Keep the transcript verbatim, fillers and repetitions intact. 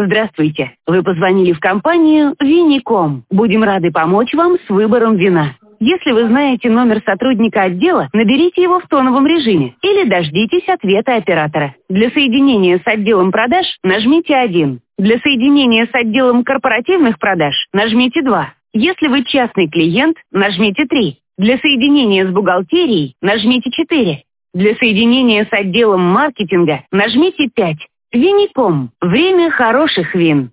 Здравствуйте. Вы позвонили в компанию Виником. Будем рады помочь вам с выбором вина. Если вы знаете номер сотрудника отдела, наберите его в тоновом режиме или дождитесь ответа оператора. Для соединения с отделом продаж нажмите один. Для соединения с отделом корпоративных продаж нажмите два. Если вы частный клиент, нажмите три. Для соединения с бухгалтерией нажмите четыре. Для соединения с отделом маркетинга нажмите пять. Виником. Время хороших вин.